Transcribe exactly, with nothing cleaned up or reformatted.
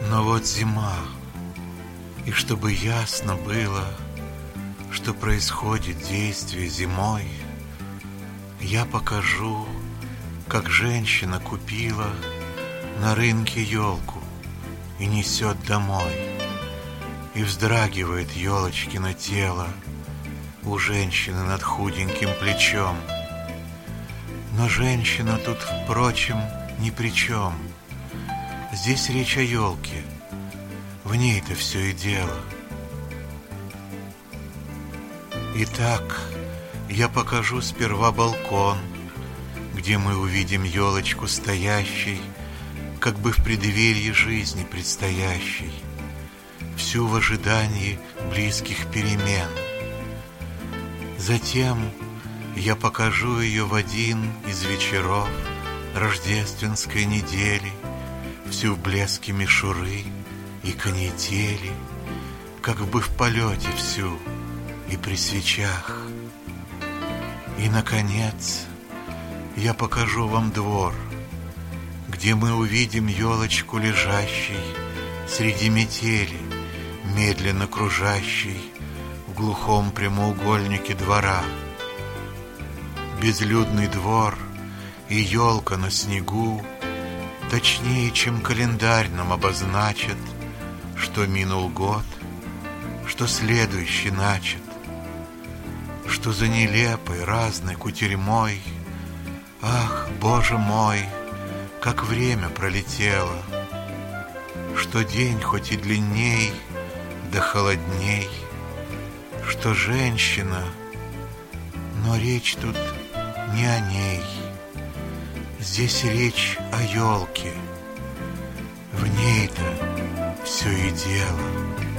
Но вот зима, и чтобы ясно было, что происходит действие зимой, я покажу, как женщина купила на рынке елку и несет домой. И вздрагивает елочкино тело у женщины над худеньким плечом. Но женщина тут, впрочем, ни при чем. Здесь речь о елке, в ней-то все и дело. Итак, я покажу сперва балкон, где мы увидим елочку стоящей, как бы в преддверии жизни предстоящей, всю в ожидании близких перемен. Затем я покажу ее в один из вечеров рождественской недели, всю в блеске мишуры и канители, как бы в полете всю и при свечах. И, наконец, я покажу вам двор, где мы увидим елочку лежащей среди метели, медленно кружащей в глухом прямоугольнике двора. Безлюдный двор и елка на снегу точнее, чем календарь, нам обозначат, что минул год, что следующий начат, что за нелепой разной кутерьмой, ах, Боже мой, как время пролетело, что день хоть и длинней, да холодней, что женщина, но речь тут не о ней. Здесь речь о елке, в ней-то все и дело.